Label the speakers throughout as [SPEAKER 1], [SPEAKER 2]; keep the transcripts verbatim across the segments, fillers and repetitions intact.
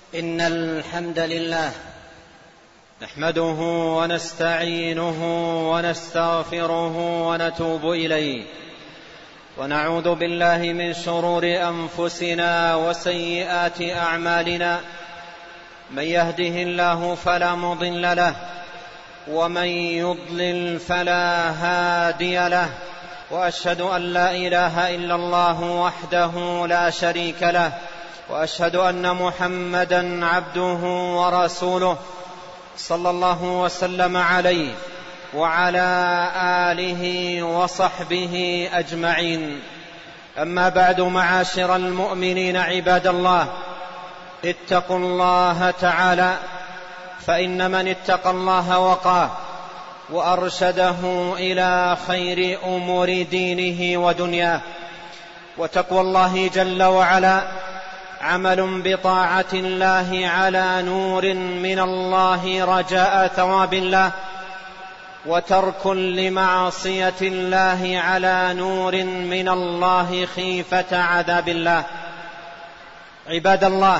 [SPEAKER 1] إن الحمد لله
[SPEAKER 2] نحمده ونستعينه ونستغفره ونتوب إليه، ونعوذ بالله من شرور أنفسنا وسيئات أعمالنا. من يهده الله فلا مضل له، ومن يضلل فلا هادي له، وأشهد أن لا إله إلا الله وحده لا شريك له، وأشهد أن محمدًا عبده ورسوله صلى الله وسلم عليه وعلى آله وصحبه أجمعين. أما بعد، معاشر المؤمنين عباد الله، اتقوا الله تعالى، فإن من اتقى الله وقاه وأرشده إلى خير أمور دينه ودنياه. وتقوى الله جل وعلا عمل بطاعة الله على نور من الله رجاء ثواب الله، وترك لمعصية الله على نور من الله خيفة عذاب الله. عباد الله،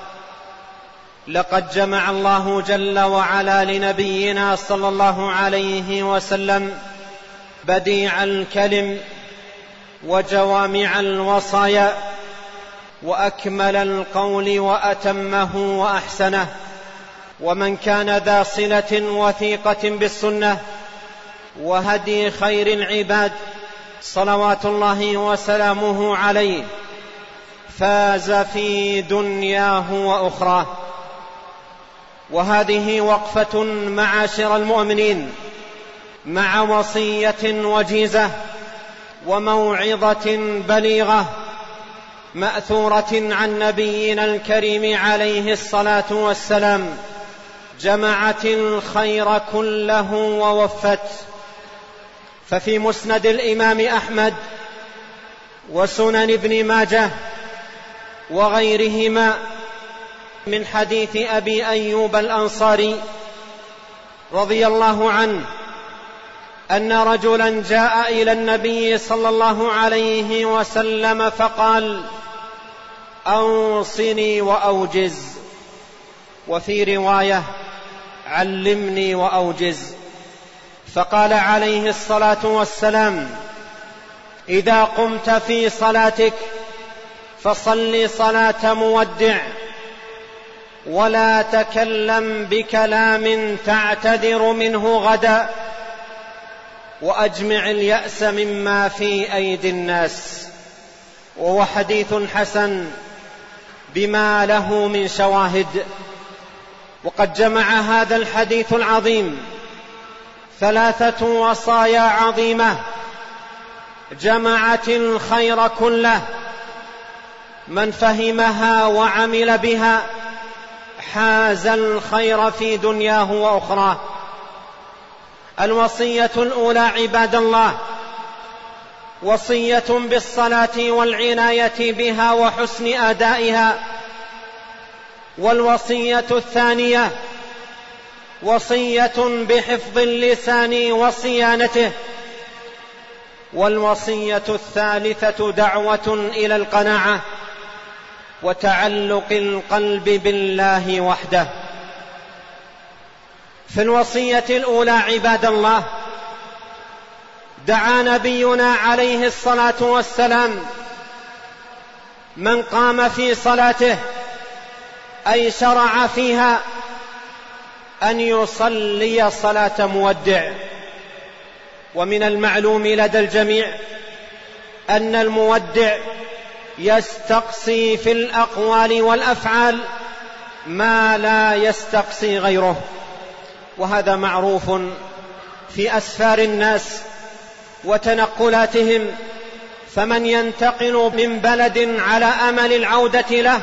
[SPEAKER 2] لقد جمع الله جل وعلا لنبينا صلى الله عليه وسلم بديع الكلم وجوامع الوصايا، وأكمل القول وأتمه وأحسنه. ومن كان ذا صلة وثيقة بالسنة وهدي خير العباد صلوات الله وسلامه عليه فاز في دنياه وأخراه. وهذه وقفة معاشر المؤمنين مع وصية وجيزة وموعظة بليغة مأثورة عن نبينا الكريم عليه الصلاة والسلام، جمعت الخير كله ووفت. ففي مسند الإمام أحمد وسنن ابن ماجه وغيرهما من حديث أبي أيوب الأنصاري رضي الله عنه أن رجلا جاء إلى النبي صلى الله عليه وسلم فقال: أوصني وأوجز، وفي رواية: علمني وأوجز. فقال عليه الصلاة والسلام: إذا قمت في صلاتك فصل صلاة مودع، ولا تكلم بكلام تعتذر منه غدا، وأجمع اليأس مما في أيدي الناس. وهو حديث حسن بما له من شواهد. وقد جمع هذا الحديث العظيم ثلاثة وصايا عظيمة جمعت الخير كله. من فهمها وعمل بها حاز الخير في دنياه وأخراه. الوصية الأولى عباد الله وصية بالصلاة والعناية بها وحسن أدائها. والوصية الثانية وصية بحفظ اللسان وصيانته. والوصية الثالثة دعوة إلى القناعة وتعلق القلب بالله وحده. في الوصية الأولى عباد الله، دعا نبينا عليه الصلاة والسلام من قام في صلاته أي شرع فيها أن يصلي صلاة مودع. ومن المعلوم لدى الجميع أن المودع يستقصي في الأقوال والأفعال ما لا يستقصي غيره، وهذا معروف في أسفار الناس وتنقلاتهم. فمن ينتقل من بلد على أمل العودة له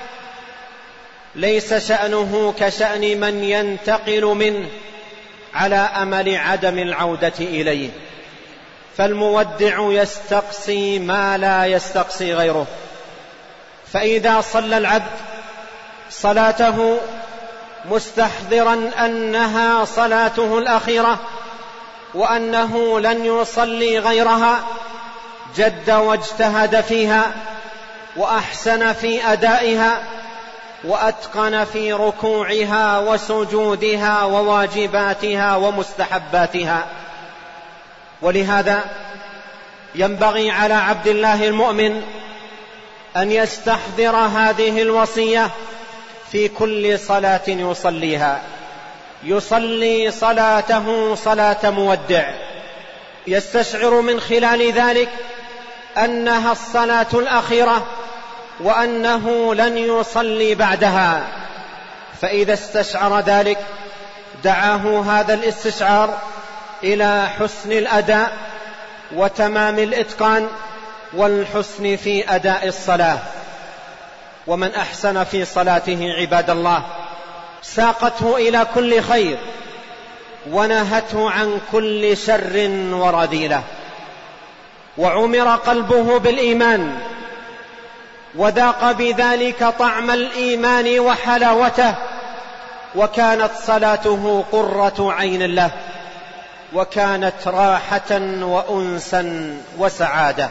[SPEAKER 2] ليس شأنه كشأن من ينتقل منه على أمل عدم العودة إليه. فالمودع يستقصي ما لا يستقصي غيره. فإذا صلى العبد صلاته مستحضرا أنها صلاته الأخيرة وأنه لن يصلي غيرها، جد واجتهد فيها وأحسن في أدائها، وأتقن في ركوعها وسجودها وواجباتها ومستحباتها. ولهذا ينبغي على عبد الله المؤمن أن يستحضر هذه الوصية في كل صلاة يصليها. يصلي صلاته صلاة مودع، يستشعر من خلال ذلك أنها الصلاة الأخيرة وأنه لن يصلي بعدها. فإذا استشعر ذلك دعاه هذا الاستشعار إلى حسن الأداء وتمام الإتقان والحسن في أداء الصلاة. ومن أحسن في صلاته عباد الله ساقته إلى كل خير ونهته عن كل شر ورذيلة، وعمر قلبه بالإيمان وذاق بذلك طعم الإيمان وحلاوته، وكانت صلاته قرة عين له، وكانت راحة وأنسا وسعادة.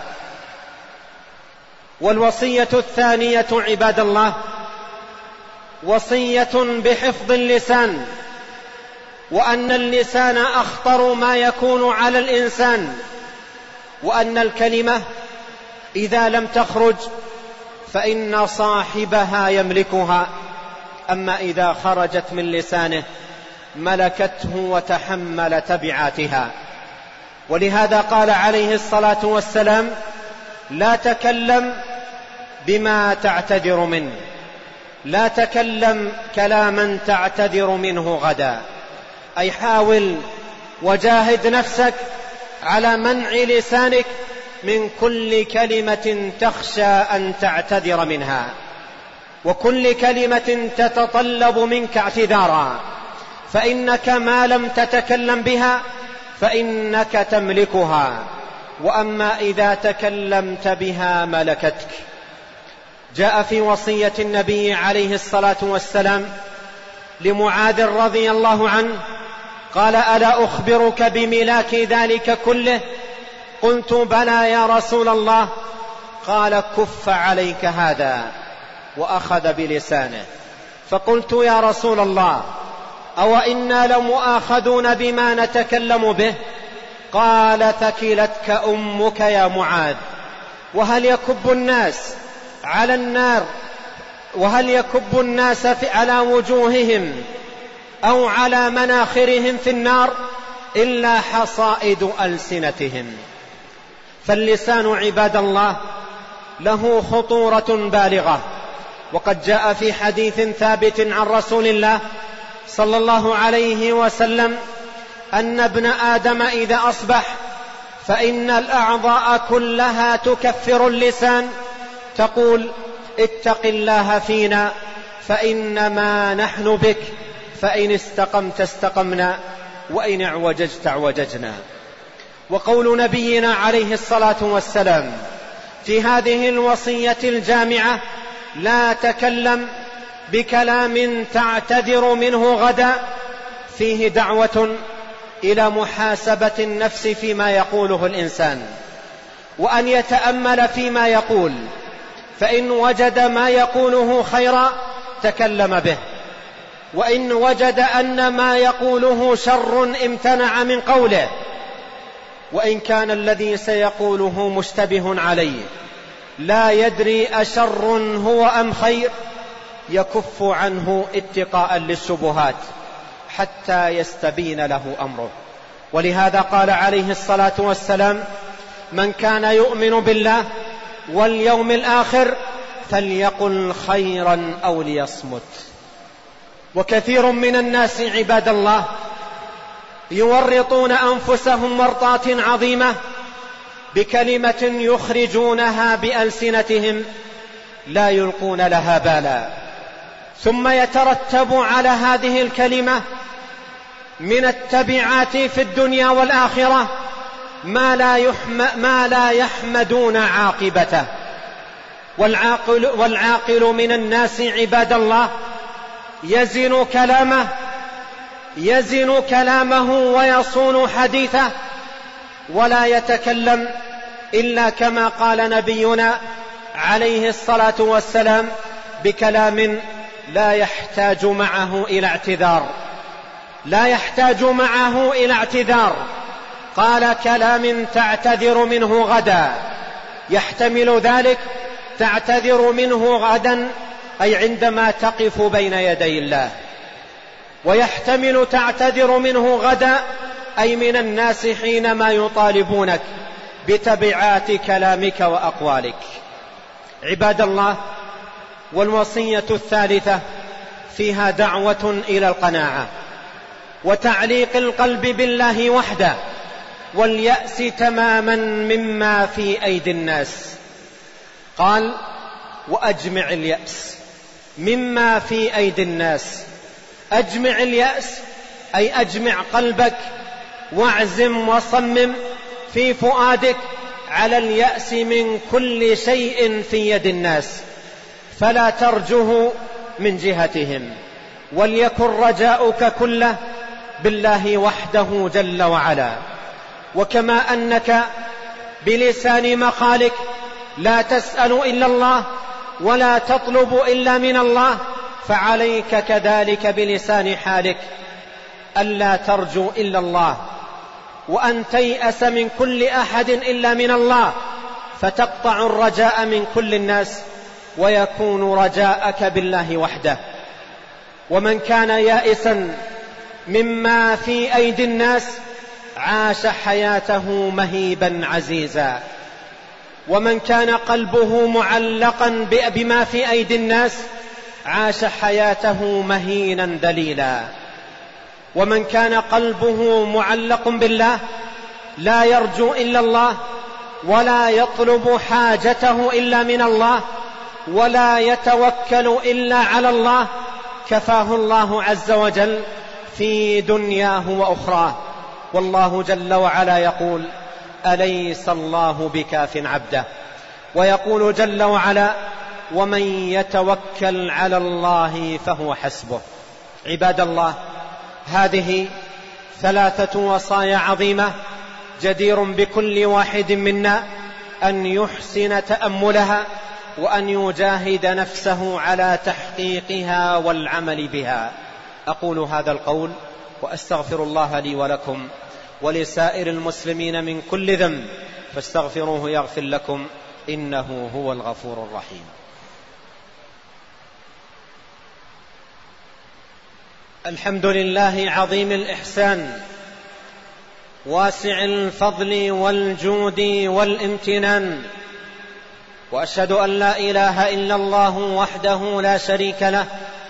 [SPEAKER 2] والوصية الثانية عباد الله وصية بحفظ اللسان، وأن اللسان أخطر ما يكون على الإنسان، وأن الكلمة إذا لم تخرج فإن صاحبها يملكها، أما إذا خرجت من لسانه ملكته وتحمل تبعاتها. ولهذا قال عليه الصلاة والسلام: لا تكلم بما تعتذر منه، لا تكلم كلاما تعتذر منه غدا. أي حاول وجاهد نفسك على منع لسانك من كل كلمة تخشى أن تعتذر منها، وكل كلمة تتطلب منك اعتذارا، فإنك ما لم تتكلم بها فإنك تملكها، وأما إذا تكلمت بها ملكتك. جاء في وصية النبي عليه الصلاة والسلام لمعاذ رضي الله عنه قال: ألا أخبرك بملاك ذلك كله؟ قلت: بلى يا رسول الله. قال: كف عليك هذا، وأخذ بلسانه. فقلت: يا رسول الله، أو إنا لمؤاخذون بما نتكلم به؟ قال: ثكلتك أمك يا معاذ. وهل يكب الناس على النار وهل يكب الناس على وجوههم أو على مناخرهم في النار إلا حصائد ألسنتهم؟ فاللسان عباد الله له خطورة بالغة، وقد جاء في حديث ثابت عن رسول الله صلى الله عليه وسلم أن ابن آدم إذا أصبح فإن الأعضاء كلها تكفر اللسان، تقول: اتق الله فينا فإنما نحن بك، فإن استقمت استقمنا وإن اعوججت اعوججنا. وقول نبينا عليه الصلاة والسلام في هذه الوصية الجامعة: لا تكلم بكلام تعتذر منه غدا، فيه دعوة إلى محاسبة النفس فيما يقوله الإنسان، وأن يتأمل فيما يقول، فإن وجد ما يقوله خيرا تكلم به، وإن وجد أن ما يقوله شر امتنع من قوله، وإن كان الذي سيقوله مشتبه عليه لا يدري أشر هو أم خير يكف عنه اتقاء للشبهات حتى يستبين له أمره. ولهذا قال عليه الصلاة والسلام: من كان يؤمن بالله واليوم الآخر فليقل خيرا أو ليصمت. وكثير من الناس عباد الله يورطون أنفسهم ورطات عظيمة بكلمة يخرجونها بألسنتهم لا يلقون لها بالا، ثم يترتب على هذه الكلمة من التبعات في الدنيا والآخرة ما لا, يحم ما لا يحمدون عاقبته. والعاقل, والعاقل من الناس عباد الله يزن كلامه يزن كلامه ويصون حديثه، ولا يتكلم إلا كما قال نبينا عليه الصلاة والسلام: بكلام لا يحتاج معه إلى اعتذار، لا يحتاج معه إلى اعتذار. قال كلام تعتذر منه غدا، يحتمل ذلك تعتذر منه غدا أي عندما تقف بين يدي الله، ويحتمل تعتذر منه غدا أي من الناس حينما يطالبونك بتبعات كلامك وأقوالك. عباد الله، والوصية الثالثة فيها دعوة إلى القناعة وتعليق القلب بالله وحده واليأس تماما مما في أيدي الناس. قال وأجمع اليأس مما في أيدي الناس. أجمع اليأس أي أجمع قلبك واعزم وصمم في فؤادك على اليأس من كل شيء في يد الناس، فلا ترجه من جهتهم، وليكن رجاؤك كله بالله وحده جل وعلا. وكما أنك بلسان مقالك لا تسأل إلا الله ولا تطلب إلا من الله، فعليك كذلك بلسان حالك ألا ترجو إلا الله، وأن تيأس من كل أحد إلا من الله، فتقطع الرجاء من كل الناس ويكون رجاءك بالله وحده. ومن كان يائسا مما في أيدي الناس عاش حياته مهيبا عزيزا، ومن كان قلبه معلقا بما في أيدي الناس عاش حياته مهينا دليلا. ومن كان قلبه معلق بالله لا يرجو إلا الله ولا يطلب حاجته إلا من الله ولا يتوكل إلا على الله، كفاه الله عز وجل في دنياه وأخراه. والله جل وعلا يقول أليس الله بكاف عبده، ويقول جل وعلا ومن يتوكل على الله فهو حسبه. عباد الله، هذه ثلاثة وصايا عظيمة جدير بكل واحد منا أن يحسن تأملها وأن يجاهد نفسه على تحقيقها والعمل بها. أقول هذا القول وأستغفر الله لي ولكم ولسائر المسلمين من كل ذنب، فاستغفروه يغفر لكم إنه هو الغفور الرحيم. الحمد لله عظيم الإحسان واسع الفضل والجود والامتنان، وأشهد أن لا إله إلا الله وحده لا شريك له،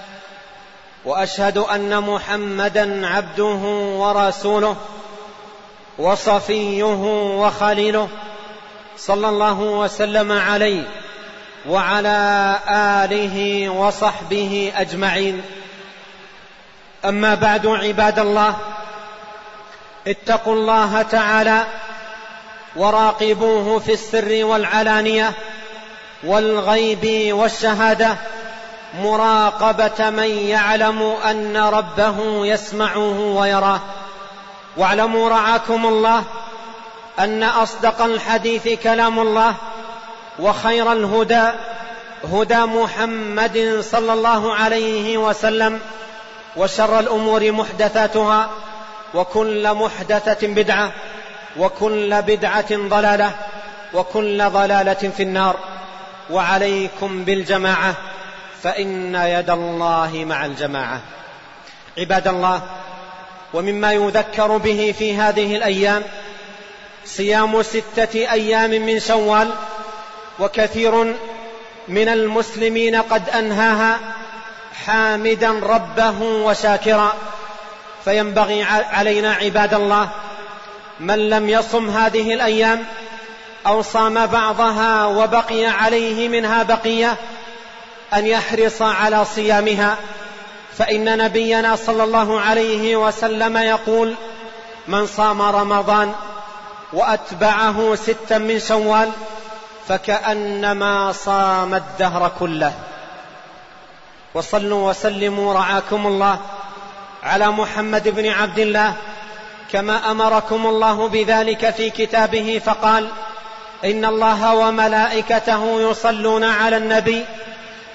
[SPEAKER 2] وأشهد أن محمدا عبده ورسوله وصفيه وخليله، صلى الله وسلم عليه وعلى آله وصحبه أجمعين. أما بعد، عباد الله، اتقوا الله تعالى وراقبوه في السر والعلانية والغيب والشهادة مراقبة من يعلم أن ربه يسمعه ويراه. واعلموا رعاكم الله أن أصدق الحديث كلام الله، وخير الهدى هدى محمد صلى الله عليه وسلم، وشر الأمور محدثاتها، وكل محدثة بدعة، وكل بدعة ضلالة، وكل ضلالة في النار. وعليكم بالجماعة فإن يد الله مع الجماعة. عباد الله، ومما يذكر به في هذه الأيام صيام ستة أيام من شوال، وكثير من المسلمين قد أنهاها حامدا ربه وشاكرا. فينبغي علينا عباد الله من لم يصم هذه الأيام أو صام بعضها وبقي عليه منها بقية أن يحرص على صيامها، فإن نبينا صلى الله عليه وسلم يقول من صام رمضان وأتبعه ستا من شوال فكأنما صام الدهر كله. وصلوا وسلموا رعاكم الله على محمد بن عبد الله كما أمركم الله بذلك في كتابه، فقال إن الله وملائكته يصلون على النبي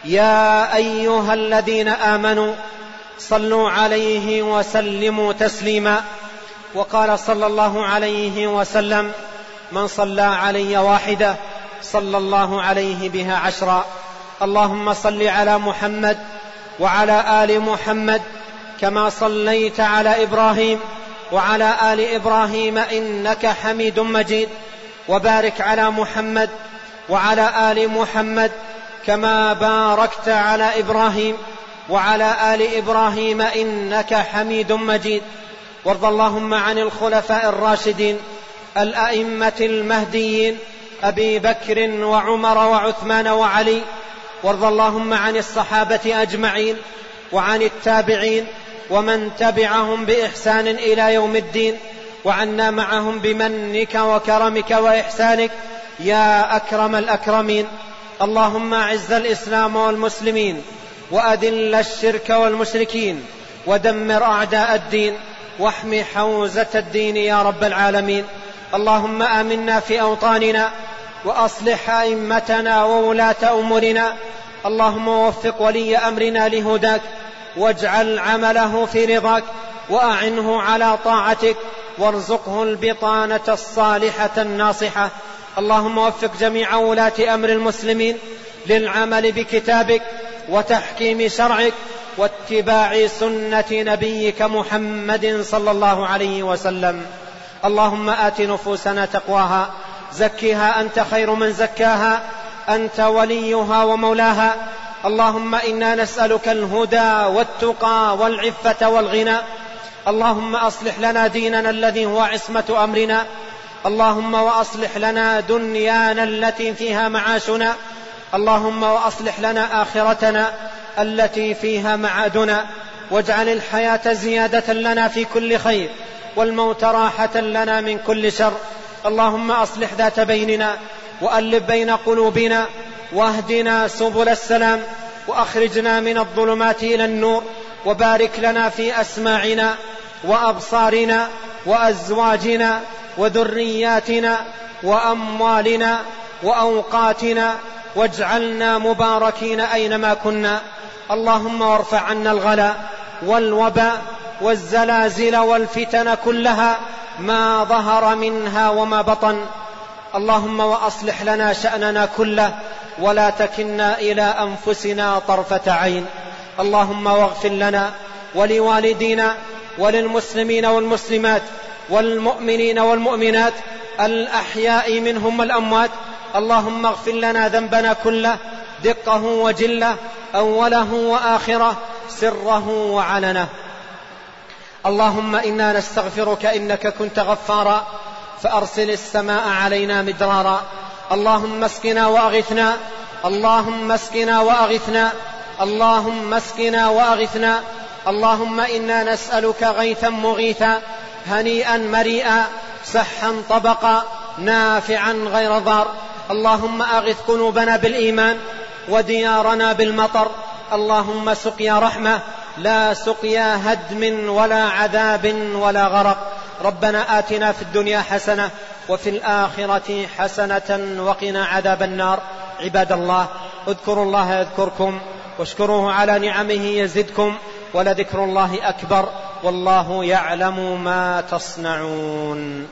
[SPEAKER 2] يا أيها الذين آمنوا صلوا عليه وسلموا تسليما. وقال صلى الله عليه وسلم: من صلى علي واحدة صلى الله عليه بها عشرا. اللهم صل على محمد وعلى آل محمد كما صليت على إبراهيم وعلى آل إبراهيم إنك حميد مجيد، وبارك على محمد وعلى آل محمد كما باركت على إبراهيم وعلى آل إبراهيم إنك حميد مجيد. وارض اللهم عن الخلفاء الراشدين الأئمة المهديين أبي بكر وعمر وعثمان وعلي. وارض اللهم عن الصحابة أجمعين وعن التابعين ومن تبعهم بإحسان إلى يوم الدين، وعنا معهم بمنك وكرمك وإحسانك يا أكرم الأكرمين. اللهم أعز الإسلام والمسلمين وأذل الشرك والمشركين ودمر أعداء الدين واحم حوزة الدين يا رب العالمين. اللهم آمنا في أوطاننا وأصلح أئمتنا وولاة أمورنا. اللهم وفق ولي أمرنا لهداك واجعل عمله في رضاك، وأعنه على طاعتك، وارزقه البطانة الصالحة الناصحة. اللهم وفق جميع ولاة أمر المسلمين للعمل بكتابك وتحكيم شرعك واتباع سنة نبيك محمد صلى الله عليه وسلم. اللهم آت نفوسنا تقواها، زكها أنت خير من زكاها، أنت وليها ومولاها. اللهم إنا نسألك الهدى والتقى والعفة والغنى. اللهم أصلح لنا ديننا الذي هو عصمة أمرنا. اللهم وأصلح لنا دنيانا التي فيها معاشنا. اللهم وأصلح لنا آخرتنا التي فيها معادنا. واجعل الحياة زيادة لنا في كل خير والموت راحة لنا من كل شر. اللهم أصلح ذات بيننا وألف بين قلوبنا واهدنا سبل السلام وأخرجنا من الظلمات إلى النور. وبارك لنا في أسماعنا وأبصارنا وأزواجنا وذرياتنا وأموالنا وأوقاتنا، واجعلنا مباركين أينما كنا. اللهم وارفع عنا الغلا والوباء والزلازل والفتن كلها ما ظهر منها وما بطن. اللهم وأصلح لنا شأننا كله ولا تكلنا إلى أنفسنا طرفة عين. اللهم واغفر لنا ولوالدينا وللمسلمين والمسلمات والمؤمنين والمؤمنات الأحياء منهم والأموات. اللهم اغفر لنا ذنبنا كله دقه وجله، أوله وآخره، سره وعلنه. اللهم إنا نستغفرك إنك كنت غفارا فأرسل السماء علينا مدرارا. اللهم اسقنا وأغثنا، اللهم اسقنا وأغثنا، اللهم اسقنا وأغثنا. اللهم إنا نسألك غيثا مغيثا هنيئا مريئا سحا طبقا نافعا غير ضار. اللهم أغث قلوبنا بالإيمان وديارنا بالمطر. اللهم سقيا رحمة لا سقيا هدم ولا عذاب ولا غرق. ربنا آتنا في الدنيا حسنة وفي الآخرة حسنة وقنا عذاب النار. عباد الله، اذكروا الله يذكركم واشكروه على نعمه يزدكم، ولذكر الله أكبر والله يعلم ما تصنعون.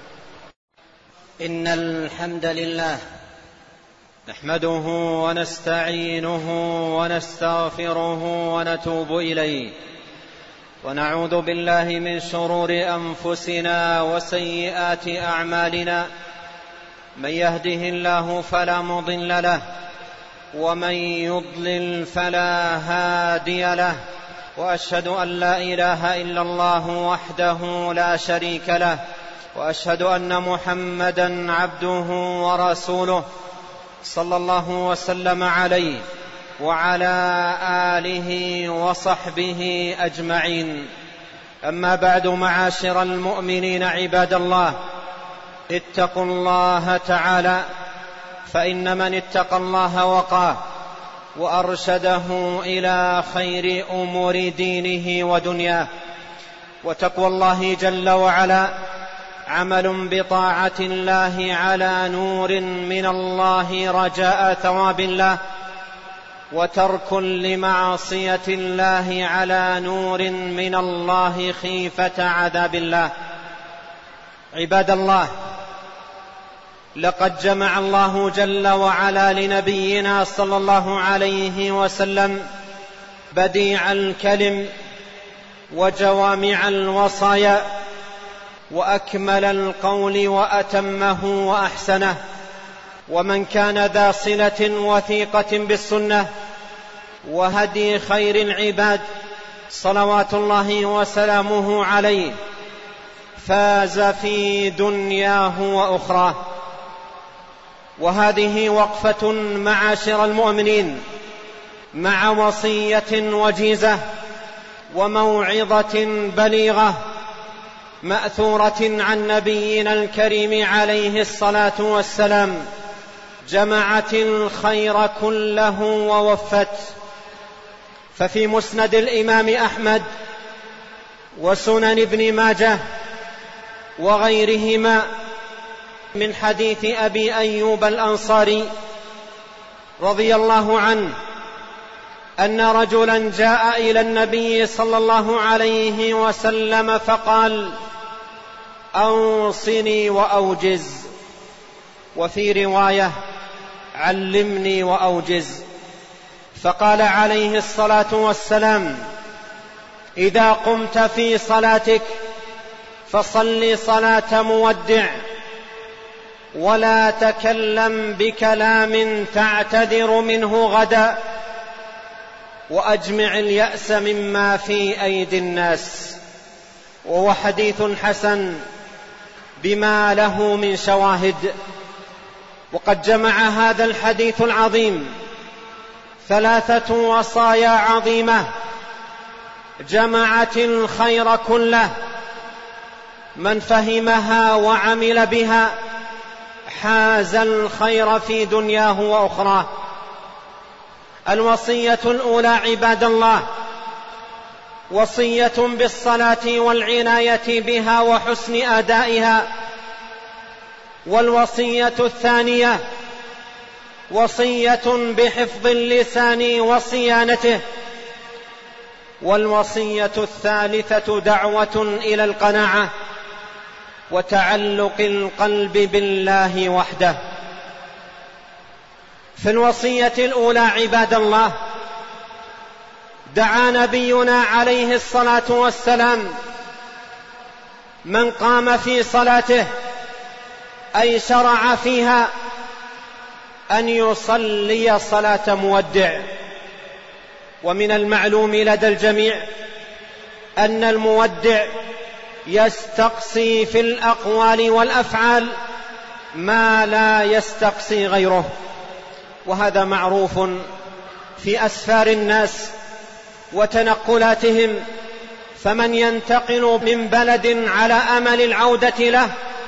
[SPEAKER 1] إن الحمد لله
[SPEAKER 2] نحمده ونستعينه ونستغفره ونتوب إليه، ونعوذ بالله من شرور أنفسنا وسيئات أعمالنا. من يهده الله فلا مضل له، ومن يضلل فلا هادي له. وأشهد أن لا إله إلا الله وحده لا شريك له، وأشهد أن محمدا عبده ورسوله صلى الله وسلم عليه وعلى آله وصحبه أجمعين. أما بعد، معاشر المؤمنين عباد الله، اتقوا الله تعالى، فإن من اتقى الله وقاه وأرشده إلى خير أمور دينه ودنياه. وتقوى الله جل وعلا عمل بطاعة الله على نور من الله رجاء ثواب الله، وترك لمعصية الله على نور من الله خيفة عذاب الله. عباد الله، لقد جمع الله جل وعلا لنبينا صلى الله عليه وسلم بديع الكلم وجوامع الوصايا وأكمل القول وأتمه وأحسنه، ومن كان ذا صلة وثيقة بالسنة وهدي خير العباد صلوات الله وسلامه عليه فاز في دنياه وأخراه. وهذه وقفة معاشر المؤمنين مع وصية وجيزة وموعظة بليغة مأثورة عن نبينا الكريم عليه الصلاة والسلام، جمعت الخير كله ووفت. ففي مسند الإمام أحمد وسنن ابن ماجه وغيرهما من حديث أبي أيوب الأنصاري رضي الله عنه أن رجلا جاء إلى النبي صلى الله عليه وسلم فقال: أوصني وأوجز، وفي رواية: علمني وأوجز. فقال عليه الصلاة والسلام: إذا قمت في صلاتك فصل صلاة مودع، ولا تكلم بكلام تعتذر منه غدا، وأجمع اليأس مما في أيدي الناس. وهو حديث حسن بما له من شواهد. وقد جمع هذا الحديث العظيم ثلاثة وصايا عظيمة جمعت الخير كله، من فهمها وعمل بها حاز الخير في دنياه وأخراه. الوصية الأولى عباد الله وصية بالصلاة والعناية بها وحسن أدائها. والوصية الثانية وصية بحفظ اللسان وصيانته. والوصية الثالثة دعوة إلى القناعة وتعلق القلب بالله وحده. في الوصية الأولى عباد الله دعا نبينا عليه الصلاة والسلام من قام في صلاته أي شرع فيها أن يصلي صلاة مودع. ومن المعلوم لدى الجميع أن المودع يستقصي في الأقوال والأفعال ما لا يستقصي غيره، وهذا معروف في أسفار الناس وتنقلاتهم. فمن ينتقل من بلد على أمل العودة له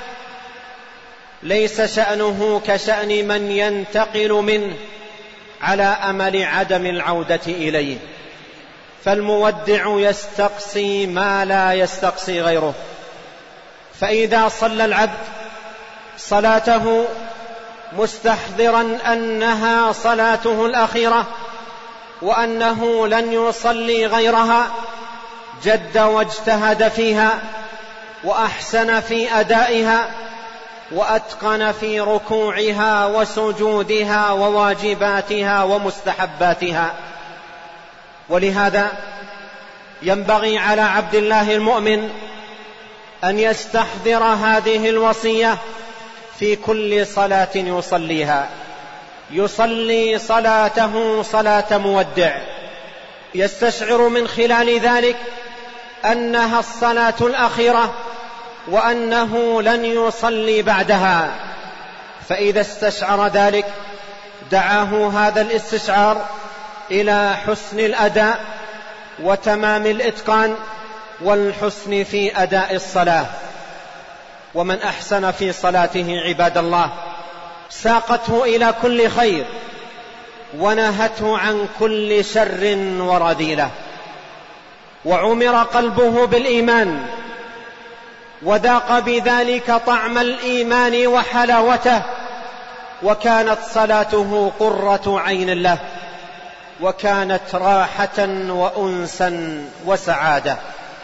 [SPEAKER 2] ليس شأنه كشأن من ينتقل منه على أمل عدم العودة إليه. فالمودع يستقصي ما لا يستقصي غيره. فإذا صلى العبد صلاته مستحضرا أنها صلاته الأخيرة وأنه لن يصلي غيرها، جد واجتهد فيها وأحسن في أدائها وأتقن في ركوعها وسجودها وواجباتها ومستحباتها. ولهذا ينبغي على عبد الله المؤمن أن يستحضر هذه الوصية في كل صلاة يصليها. يصلي صلاته صلاة مودع، يستشعر من خلال ذلك أنها الصلاة الأخيرة وأنه لن يصلي بعدها. فإذا استشعر ذلك دعاه هذا الاستشعار إلى حسن الأداء وتمام الإتقان والحسن في أداء الصلاة. ومن أحسن في صلاته عباد الله ساقته إلى كل خير ونهته عن كل شر ورذيلة، وعمر قلبه بالإيمان وذاق بذلك طعم الإيمان وحلاوته، وكانت صلاته قرة عين له. وكانت راحة وأنسا وسعادة.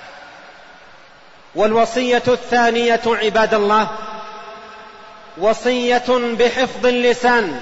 [SPEAKER 2] والوصية الثانية عباد الله وصية بحفظ اللسان،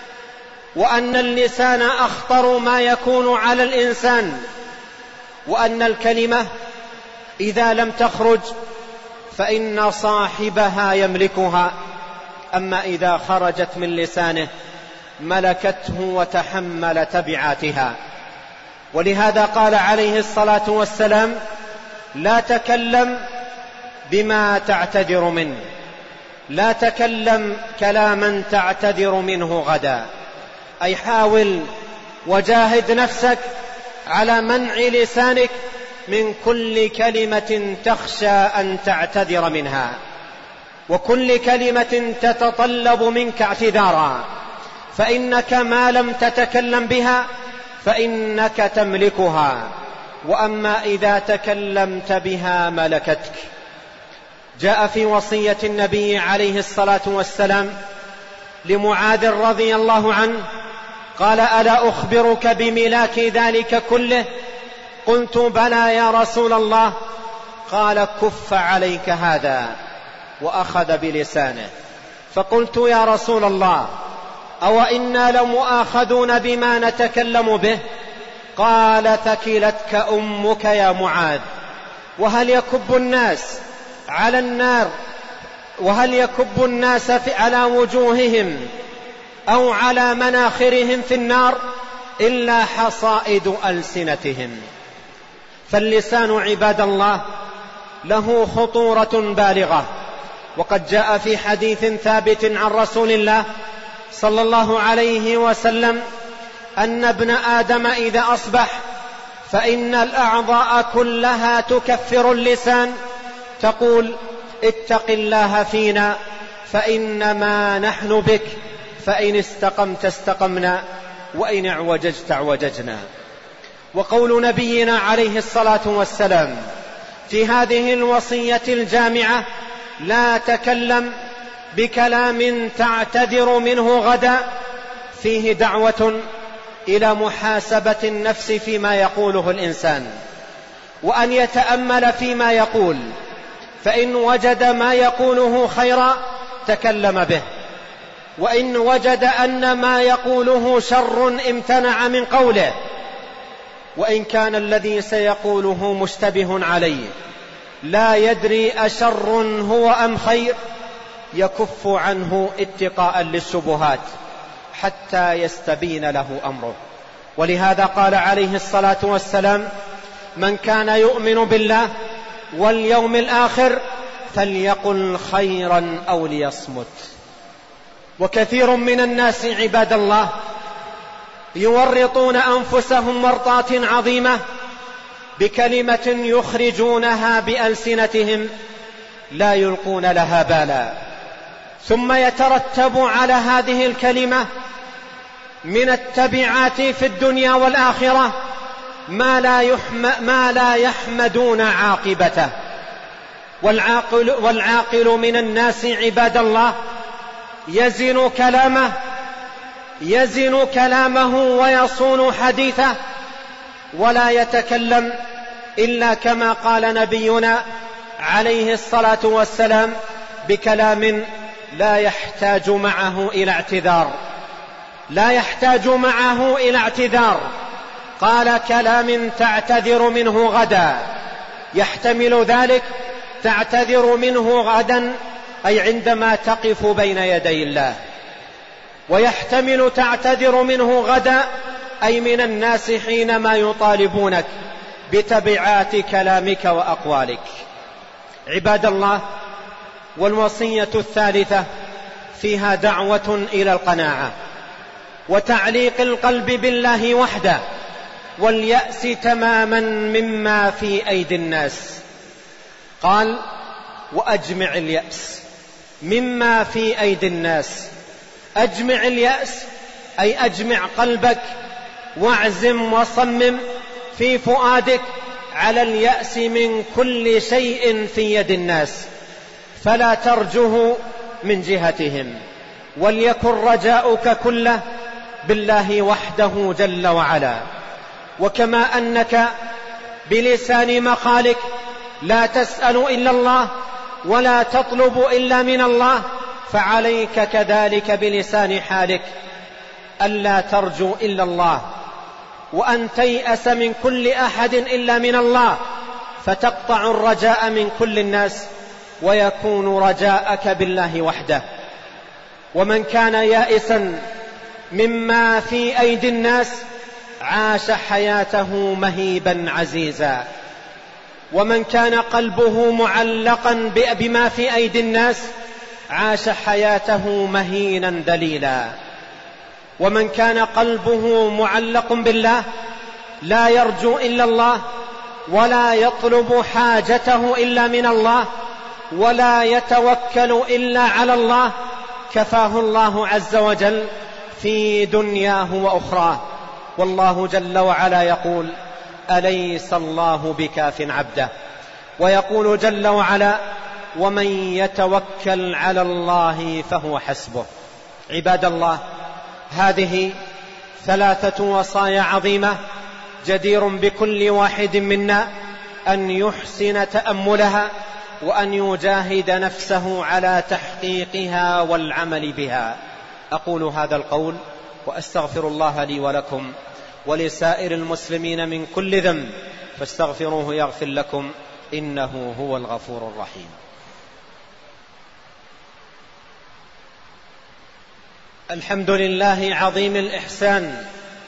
[SPEAKER 2] وأن اللسان أخطر ما يكون على الإنسان، وأن الكلمة إذا لم تخرج فإن صاحبها يملكها، أما إذا خرجت من لسانه ملكته وتحمل تبعاتها. ولهذا قال عليه الصلاة والسلام: لا تكلم بما تعتذر منه، لا تكلم كلاما تعتذر منه غدا، أي حاول وجاهد نفسك على منع لسانك من كل كلمة تخشى أن تعتذر منها، وكل كلمة تتطلب منك اعتذارا، فإنك ما لم تتكلم بها فإنك تملكها، وأما إذا تكلمت بها ملكتك. جاء في وصية النبي عليه الصلاة والسلام لمعاذ رضي الله عنه قال: ألا أخبرك بملاك ذلك كله؟ قلت: بلى يا رسول الله. قال: كف عليك هذا، وأخذ بلسانه. فقلت: يا رسول الله، أو إنا لمؤاخذون بما نتكلم به؟ قال: ثكلتك أمك يا معاذ. وهل يكب الناس على النار وهل يكب الناس على وجوههم أو على مناخرهم في النار إلا حصائد ألسنتهم؟ فاللسان عباد الله له خطورة بالغة، وقد جاء في حديث ثابت عن رسول الله صلى الله عليه وسلم أن ابن آدم إذا أصبح فإن الأعضاء كلها تكفر اللسان، تقول: اتق الله فينا فإنما نحن بك، فإن استقمت استقمنا، وإن اعوججت اعوججنا. وقول نبينا عليه الصلاة والسلام في هذه الوصية الجامعة: لا تكلم بكلام تعتذر منه غدا، فيه دعوة إلى محاسبة النفس فيما يقوله الإنسان، وأن يتأمل فيما يقول، فإن وجد ما يقوله خيرا تكلم به، وإن وجد أن ما يقوله شر امتنع من قوله، وإن كان الذي سيقوله مشتبه عليه لا يدري أشر هو أم خير يكف عنه اتقاء للشبهات حتى يستبين له أمره. ولهذا قال عليه الصلاة والسلام: من كان يؤمن بالله واليوم الآخر فليقل خيرا أو ليصمت. وكثير من الناس عباد الله يورطون أنفسهم ورطات عظيمة بكلمة يخرجونها بألسنتهم لا يلقون لها بالا، ثم يترتب على هذه الكلمة من التبعات في الدنيا والآخرة ما لا, يحم ما لا يحمدون عاقبته. والعاقل, والعاقل من الناس عباد الله يزن كلامه يزن كلامه ويصون حديثه، ولا يتكلم إلا كما قال نبينا عليه الصلاة والسلام: بكلام لا يحتاج معه إلى اعتذار لا يحتاج معه إلى اعتذار قال: كلام تعتذر منه غدا. يحتمل ذلك تعتذر منه غدا أي عندما تقف بين يدي الله، ويحتمل تعتذر منه غدا أي من الناس حينما يطالبونك بتبعات كلامك وأقوالك. عباد الله، والوصية الثالثة فيها دعوة إلى القناعة وتعليق القلب بالله وحده، واليأس تماما مما في أيدي الناس. قال: وأجمع اليأس مما في أيدي الناس. أجمع اليأس أي أجمع قلبك واعزم وصمم في فؤادك على اليأس من كل شيء في يد الناس، فلا ترجه من جهتهم، وليكن رجاؤك كله بالله وحده جل وعلا. وكما أنك بلسان مقالك لا تسأل إلا الله ولا تطلب إلا من الله، فعليك كذلك بلسان حالك ألا ترجو إلا الله، وأن تيأس من كل أحد إلا من الله، فتقطع الرجاء من كل الناس ويكون رجاءك بالله وحده. ومن كان يائسا مما في أيدي الناس عاش حياته مهيبا عزيزا، ومن كان قلبه معلقا بما في أيدي الناس عاش حياته مهينا ذليلا. ومن كان قلبه معلق بالله لا يرجو إلا الله ولا يطلب حاجته إلا من الله ولا يتوكل إلا على الله، كفاه الله عز وجل في دنياه وأخراه. والله جل وعلا يقول: أليس الله بكاف عبده؟ ويقول جل وعلا: ومن يتوكل على الله فهو حسبه. عباد الله، هذه ثلاثة وصايا عظيمة جدير بكل واحد منا أن يحسن تأملها وأن يجاهد نفسه على تحقيقها والعمل بها. أقول هذا القول وأستغفر الله لي ولكم ولسائر المسلمين من كل ذنب، فاستغفروه يغفر لكم، إنه هو الغفور الرحيم. الحمد لله عظيم الإحسان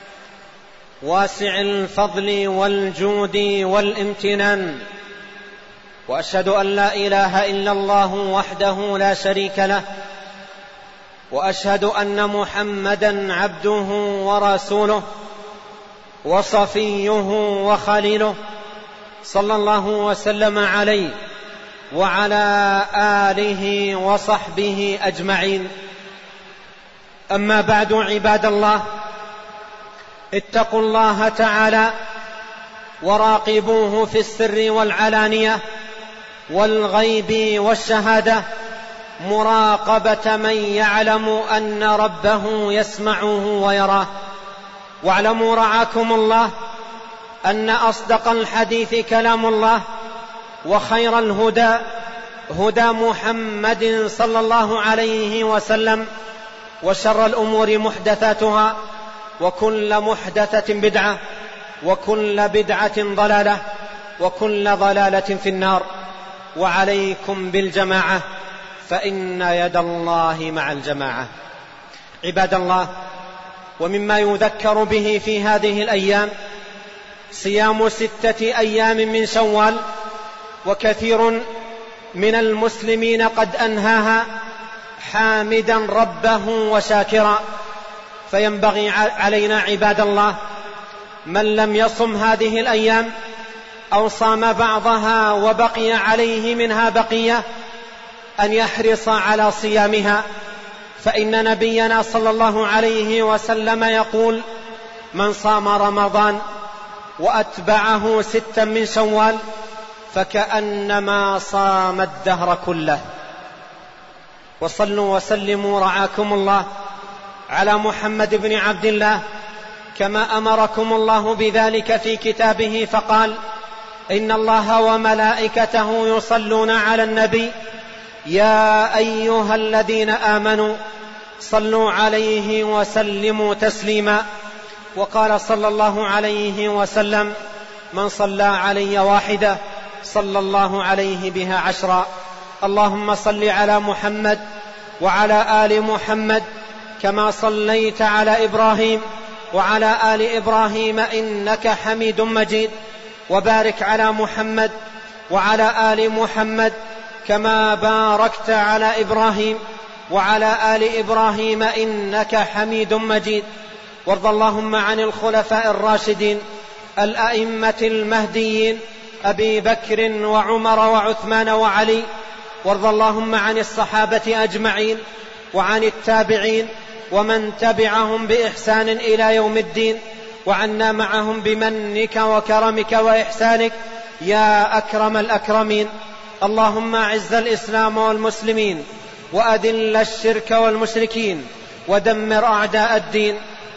[SPEAKER 2] واسع الفضل والجود والامتنان، وأشهد أن لا إله إلا الله وحده لا شريك له، وأشهد أن محمدا عبده ورسوله وصفيه وخليله، صلى الله وسلم عليه وعلى آله وصحبه أجمعين. أما بعد، عباد الله، اتقوا الله تعالى وراقبوه في السر والعلانية والغيب والشهادة مراقبة من يعلم أن ربه يسمعه ويراه. واعلموا رعاكم الله أن أصدق الحديث كلام الله، وخير الهدى هدى محمد صلى الله عليه وسلم، وشر الأمور محدثاتها، وكل محدثة بدعة، وكل بدعة ضلالة، وكل ضلالة في النار. وعليكم بالجماعة، فإن يد الله مع الجماعة. عباد الله، ومما يذكر به في هذه الأيام صيام ستة أيام من شوال، وكثير من المسلمين قد أنهاها حامدا ربه وشاكرا. فينبغي علينا عباد الله، من لم يصم هذه الأيام أو صام بعضها وبقي عليه منها بقية، أن يحرص على صيامها، فإن نبينا صلى الله عليه وسلم يقول: من صام رمضان وأتبعه ستا من شوال فكأنما صام الدهر كله. وصلوا وسلموا رعاكم الله على محمد بن عبد الله، كما أمركم الله بذلك في كتابه، فقال: إن الله وملائكته يصلون على النبي يا أيها الذين آمنوا صلوا عليه وسلموا تسليما. وقال صلى الله عليه وسلم: من صلى علي واحدة صلى الله عليه بها عشرا. اللهم صل على محمد وعلى آل محمد كما صليت على إبراهيم وعلى آل إبراهيم إنك حميد مجيد، وبارك على محمد وعلى آل محمد كما باركت على إبراهيم وعلى آل إبراهيم إنك حميد مجيد. وارض اللهم عن الخلفاء الراشدين الأئمة المهديين أبي بكر وعمر وعثمان وعلي. وارض اللهم عن الصحابة أجمعين وعن التابعين ومن تبعهم بإحسان إلى يوم الدين، وعنا معهم بمنك وكرمك وإحسانك يا أكرم الأكرمين. اللهم أعز الإسلام والمسلمين، وأذل الشرك والمشركين، ودمر أعداء الدين،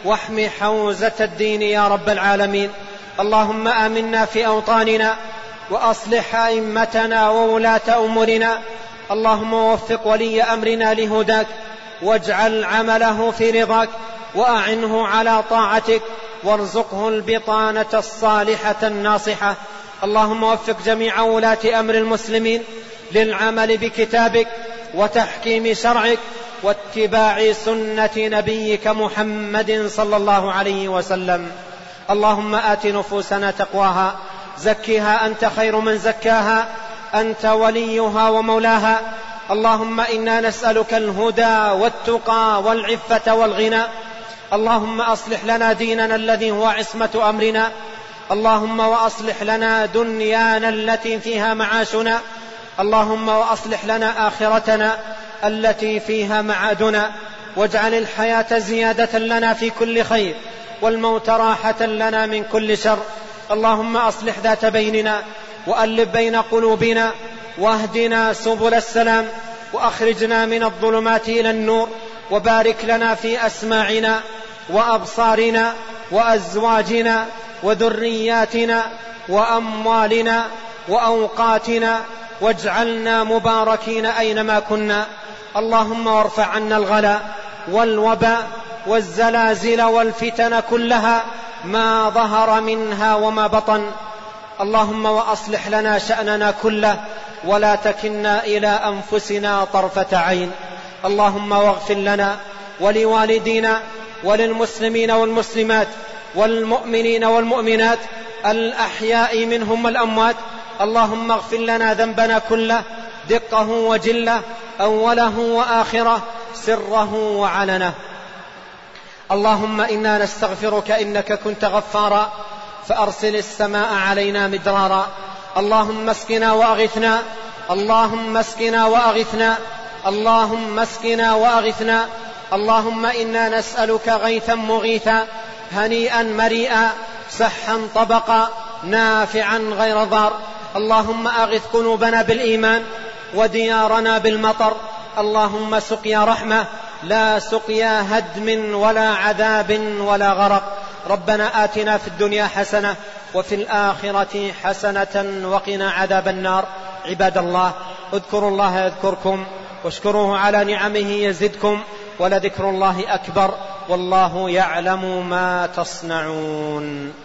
[SPEAKER 2] واحم حوزة الدين يا رب العالمين. اللهم آمنا في أوطاننا وأصلح أئمتنا وولاة أمورنا. اللهم وفق ولي أمرنا لهداك واجعل عمله في رضاك وأعنه على طاعتك وارزقه البطانة الصالحة الناصحة. اللهم وفق جميع ولاة أمر المسلمين للعمل بكتابك وتحكيم شرعك واتباع سنة نبيك محمد صلى الله عليه وسلم. اللهم آت نفوسنا تقواها زكها أنت خير من زكاها أنت وليها ومولاها. اللهم إنا نسألك الهدى والتقى والعفة والغنى. اللهم أصلح لنا ديننا الذي هو عصمة أمرنا. اللهم وأصلح لنا دنيانا التي فيها معاشنا. اللهم وأصلح لنا آخرتنا التي فيها معادنا. واجعل الحياة زيادة لنا في كل خير والموت راحة لنا من كل شر. اللهم أصلح ذات بيننا وألف بين قلوبنا واهدنا سبل السلام وأخرجنا من الظلمات إلى النور. وبارك لنا في أسماعنا وأبصارنا وأزواجنا وذرياتنا وأموالنا وأوقاتنا واجعلنا مباركين أينما كنا. اللهم وارفع عنا الغلاء والوباء والزلازل والفتن كلها ما ظهر منها وما بطن. اللهم وأصلح لنا شأننا كله ولا تكلنا إلى أنفسنا طرفة عين. اللهم واغفر لنا ولوالدينا وللمسلمين والمسلمات والمؤمنين والمؤمنات الأحياء منهم والأموات. اللهم اغفر لنا ذنبنا كله دقه وجله أوله وآخره سره وعلنه. اللهم إنا نستغفرك إنك كنت غفارا فأرسل السماء علينا مدرارا. اللهم اسقنا وأغثنا اللهم اسقنا وأغثنا اللهم اسقنا وأغثنا. اللهم إنا نسألك غيثا مغيثا هنيئا مريئا سحا طبقا نافعا غير ضار. اللهم أغث قلوبنا بالإيمان وديارنا بالمطر. اللهم سقيا رحمة لا سقيا هدم ولا عذاب ولا غرق. ربنا آتنا في الدنيا حسنة وفي الآخرة حسنة وقنا عذاب النار. عباد الله اذكروا الله يذكركم واشكروه على نعمه يزدكم ولذكر الله أكبر والله يعلم ما تصنعون.